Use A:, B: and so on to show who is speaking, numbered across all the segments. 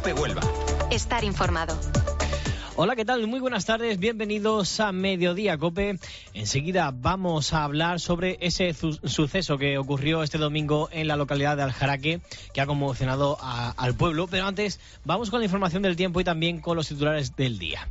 A: COPE Huelva.
B: Estar informado.
C: Hola, ¿qué tal? Muy buenas tardes, bienvenidos a Mediodía COPE. Enseguida vamos a hablar sobre ese suceso que ocurrió este domingo en la localidad de Aljaraque, que ha conmocionado al pueblo. Pero antes, vamos con la información del tiempo y también con los titulares del día.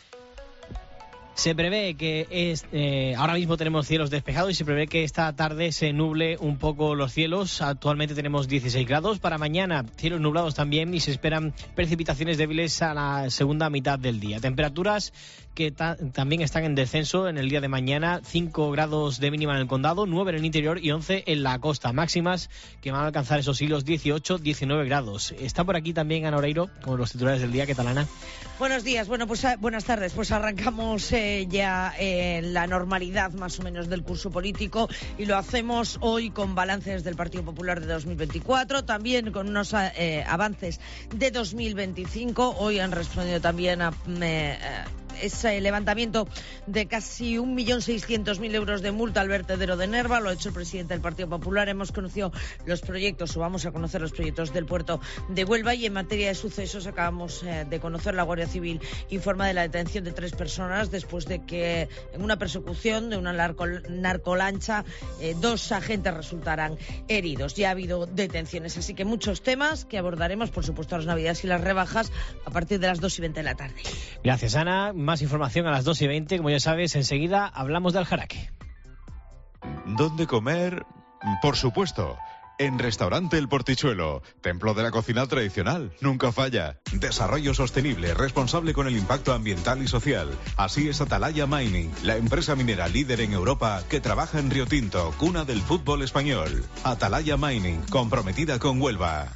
C: Se prevé que ahora mismo tenemos cielos despejados y se prevé que esta tarde se nuble un poco los cielos. Actualmente tenemos 16 grados. Para mañana, cielos nublados también y se esperan precipitaciones débiles a la segunda mitad del día. Temperaturas que también están en descenso en el día de mañana. 5 grados de mínima en el condado, 9 en el interior y 11 en la costa. Máximas que van a alcanzar esos hilos 18-19 grados. Está por aquí también Ana Oreiro con los titulares del día. ¿Qué tal, Ana?
D: Buenos días. Bueno, pues buenas tardes. Pues arrancamos ya la normalidad más o menos del curso político y lo hacemos hoy con balances del Partido Popular de 2024, también con unos avances de 2025. Hoy han respondido también a ese levantamiento de casi 1.600.000 euros de multa al vertedero de Nerva. Lo ha hecho el presidente del Partido Popular. Hemos conocido los proyectos, o vamos a conocer los proyectos del puerto de Huelva, y en materia de sucesos acabamos de conocer la Guardia Civil informa de la detención de 3 personas después de que en una persecución de una narcolancha 2 agentes resultaran heridos. Ya ha habido detenciones, así que muchos temas que abordaremos, por supuesto, las Navidades y las rebajas a partir de las 2:20 de la tarde.
C: Gracias, Ana. Más información a las 2:20. Como ya sabes, enseguida hablamos de Aljaraque.
E: ¿Dónde comer? Por supuesto, en Restaurante El Portichuelo, templo de la cocina tradicional, nunca falla. Desarrollo sostenible, responsable con el impacto ambiental y social. Así es Atalaya Mining, la empresa minera líder en Europa que trabaja en Río Tinto, cuna del fútbol español. Atalaya Mining, comprometida con Huelva.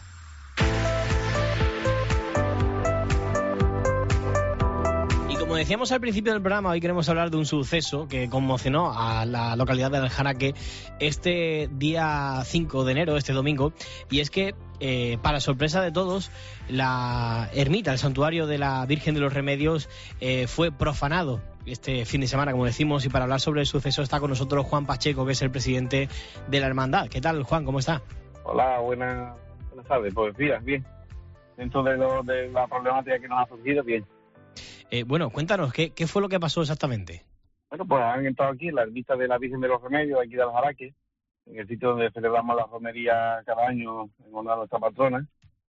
C: Como decíamos al principio del programa, hoy queremos hablar de un suceso que conmocionó a la localidad de Aljaraque este día 5 de enero, este domingo, y es que, para sorpresa de todos, la ermita, el santuario de la Virgen de los Remedios, fue profanado este fin de semana, como decimos, y para hablar sobre el suceso está con nosotros Juan Pacheco, que es el presidente de la hermandad. ¿Qué tal, Juan? ¿Cómo está?
F: Hola, buenas tardes. Pues mira, bien. Dentro de la problemática que nos ha surgido, bien.
C: Bueno, cuéntanos, ¿qué fue lo que pasó exactamente?
F: Bueno, pues han entrado aquí en la ermita de la Virgen de los Remedios, aquí de Aljaraque, en el sitio donde celebramos la romería cada año en honor a nuestra patrona.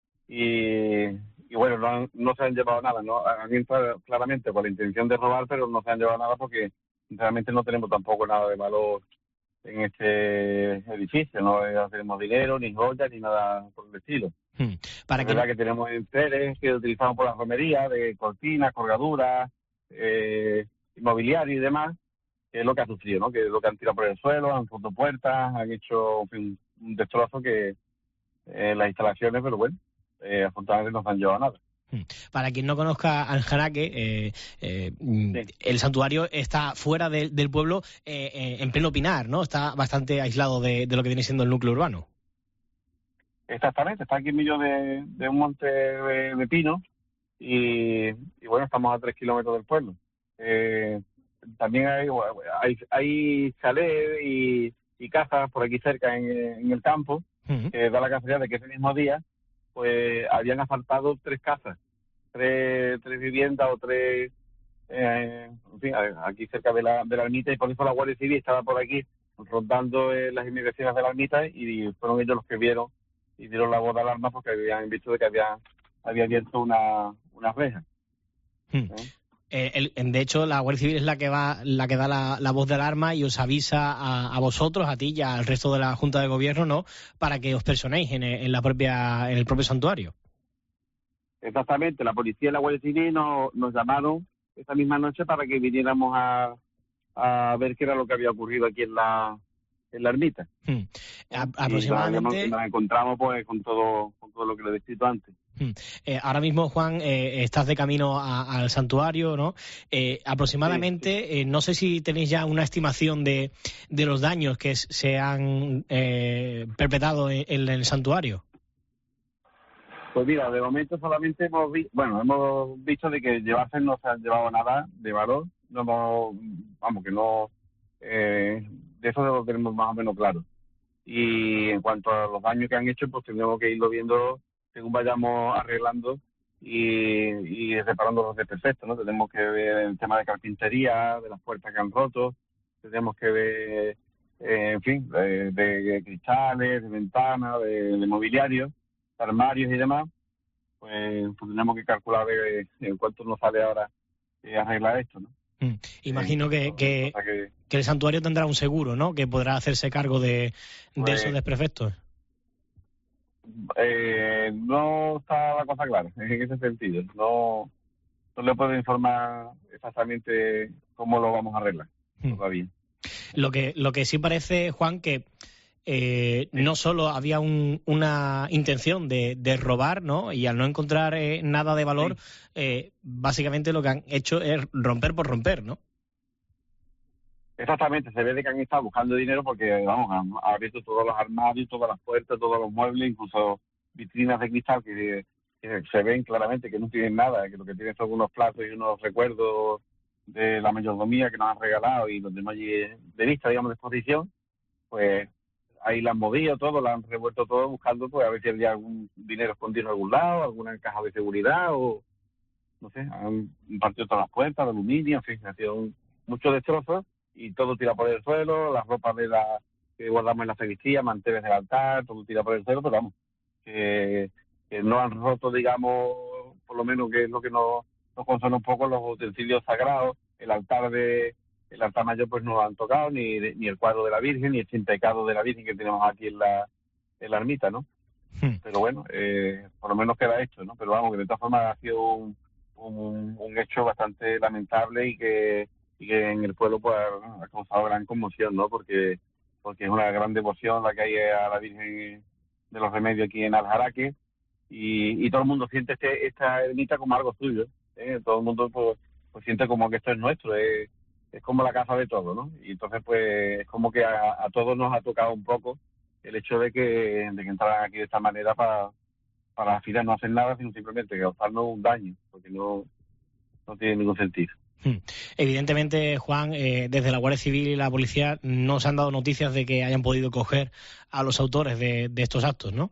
F: Y bueno, no se han llevado nada, ¿no? Han entrado claramente con la intención de robar, pero no se han llevado nada porque realmente no tenemos tampoco nada de valor en este edificio. No tenemos dinero, ni joyas, ni nada por el estilo.
C: Para
F: es verdad que tenemos enseres que utilizamos por la romería, de cortinas, colgaduras, inmobiliario y demás, que es lo que ha sufrido, ¿no? Que es lo que han tirado por el suelo, han roto puertas, han hecho, en fin, un destrozo que las instalaciones, pero bueno, afortunadamente no se han llevado nada.
C: Para quien no conozca Aljaraque, sí. El santuario está fuera del pueblo, en pleno Pinar, ¿no? Está bastante aislado de lo que viene siendo el núcleo urbano.
F: Exactamente, está aquí en medio de un monte de pino y bueno, estamos a 3 kilómetros del pueblo. También hay chalés y casas por aquí cerca en el campo, que da la casualidad de que ese mismo día pues habían asaltado 3 casas, tres viviendas o 3, en fin, aquí cerca de la ermita, y por eso la Guardia Civil estaba por aquí rondando las inmediaciones de la ermita y fueron ellos los que vieron y dieron la voz de alarma porque habían visto de que había abierto una reja.
C: De hecho, la Guardia Civil es la que da la voz de alarma y os avisa a vosotros, a ti y al resto de la Junta de Gobierno, ¿no? Para que os personéis en el propio santuario.
F: Exactamente, la policía y la Guardia Civil nos llamaron esa misma noche para que viniéramos a ver qué era lo que había ocurrido aquí en la ermita.
C: Aproximadamente.
F: Y nos encontramos pues con todo lo que le he descrito antes.
C: Ahora mismo, Juan, estás de camino al santuario, ¿no? Aproximadamente, sí. No sé si tenéis ya una estimación de los daños que se han perpetrado en el santuario.
F: Pues mira, de momento solamente hemos visto de que llevarse no se han llevado nada de valor. De eso lo tenemos más o menos claro. Y en cuanto a los daños que han hecho, pues tenemos que irlo viendo según vayamos arreglando y reparando los desperfectos, ¿no? Tenemos que ver el tema de carpintería, de las puertas que han roto, tenemos que ver, en fin, de cristales, de ventanas, de mobiliario, de armarios y demás. Pues tenemos que calcular en cuánto nos sale ahora arreglar esto, ¿no?
C: Imagino que el santuario tendrá un seguro, ¿no? Que podrá hacerse cargo de esos desperfectos.
F: No está la cosa clara en ese sentido. No le puedo informar exactamente cómo lo vamos a arreglar todavía.
C: Lo que sí parece, Juan, que no solo había una intención de robar, ¿no? Y al no encontrar nada de valor, básicamente lo que han hecho es romper por romper, ¿no?
F: Exactamente, se ve de que han estado buscando dinero porque, vamos, han abierto todos los armarios, todas las puertas, todos los muebles, incluso vitrinas de cristal que se ven claramente que no tienen nada, que lo que tienen son unos platos y unos recuerdos de la mayordomía que nos han regalado y los demás allí de vista, digamos, de exposición. Pues ahí la han movido todo, la han revuelto todo buscando, pues a ver si había algún dinero escondido en algún lado, alguna caja de seguridad o, no sé, han partido todas las puertas de aluminio, en fin, ha sido muchos destrozos. Y todo tira por el suelo, las ropas que guardamos en la sacristía, manteles del altar, todo tira por el suelo, pero vamos, que no han roto, digamos, por lo menos que es lo que nos consuela un poco, los utensilios sagrados, el altar mayor pues no lo han tocado, ni el cuadro de la Virgen, ni el sin pecado de la Virgen que tenemos aquí en la ermita, ¿no? Pero bueno, por lo menos queda hecho, ¿no? Pero vamos, que de todas formas ha sido un hecho bastante lamentable y que en el pueblo pues ha causado gran conmoción, ¿no? Porque es una gran devoción la que hay a la Virgen de los Remedios aquí en Aljaraque y todo el mundo siente esta ermita como algo suyo, ¿eh? Todo el mundo pues siente como que esto es nuestro, es como la casa de todos, ¿no? Y entonces pues es como que a todos nos ha tocado un poco el hecho de que entraran aquí de esta manera para al final no hacer nada, sino simplemente causarnos un daño, porque no tiene ningún sentido.
C: Evidentemente, Juan, desde la Guardia Civil y la policía no se han dado noticias de que hayan podido coger a los autores de estos actos, ¿no?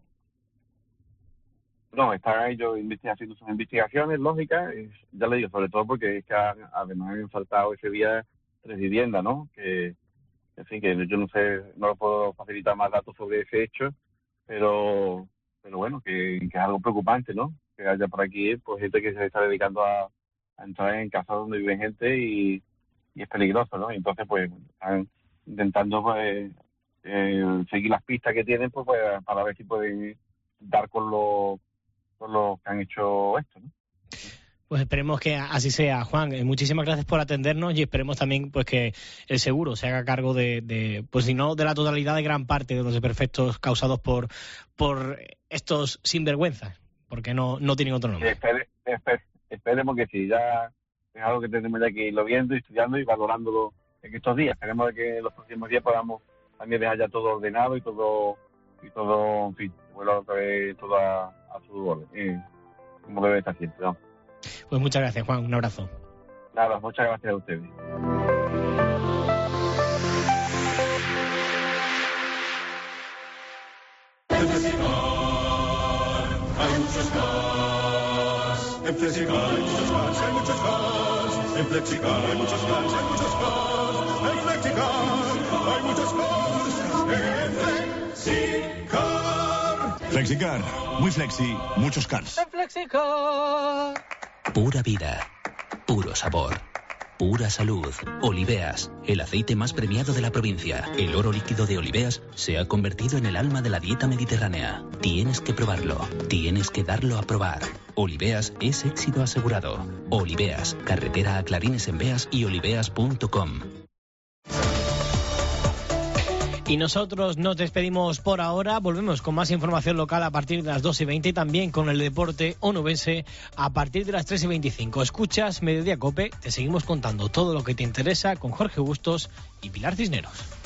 F: No, están ellos haciendo sus investigaciones lógicas, ya le digo, sobre todo porque es que además han faltado ese día 3 viviendas, ¿no? Que, en fin, que yo no sé, no le puedo facilitar más datos sobre ese hecho, pero bueno, que es algo preocupante, ¿no? Que haya por aquí pues gente que se está dedicando a entrar en casas donde vive gente y es peligroso, ¿no? Y entonces pues están intentando pues seguir las pistas que tienen pues para ver si pueden dar con los que han hecho esto, ¿no?
C: Pues esperemos que así sea, Juan. Muchísimas gracias por atendernos y esperemos también pues que el seguro se haga cargo de pues si no de la totalidad, de gran parte de los desperfectos causados por estos sinvergüenzas, porque no tienen otro nombre.
F: Esperemos que sí, ya es algo que tenemos ya que irlo viendo, estudiando y valorándolo en estos días. Esperemos que en los próximos días podamos también dejar ya todo ordenado y todo, en fin, vuelva otra vez todo a su orden, como debe estar siempre, ¿no?
C: Pues muchas gracias, Juan, un abrazo.
F: Nada, muchas gracias a ustedes.
A: En Flexicar hay muchos cars, hay muchos cars. En Flexicar hay muchos cars, hay muchos cars. En Flexicar hay muchos cars. En Flexicar. Flexicar, muy flexi, muchos cars.
C: En Flexicar.
B: Pura vida, puro sabor, pura salud. Oliveas, el aceite más premiado de la provincia. El oro líquido de Oliveas se ha convertido en el alma de la dieta mediterránea. Tienes que probarlo, tienes que darlo a probar. Oliveas es éxito asegurado. Oliveas, carretera a Clarines en Beas y oliveas.com.
C: Y nosotros nos despedimos por ahora. Volvemos con más información local a partir de las 2:20 y también con el deporte onubense a partir de las 3:25. Escuchas Mediodía COPE. Te seguimos contando todo lo que te interesa con Jorge Bustos y Pilar Cisneros.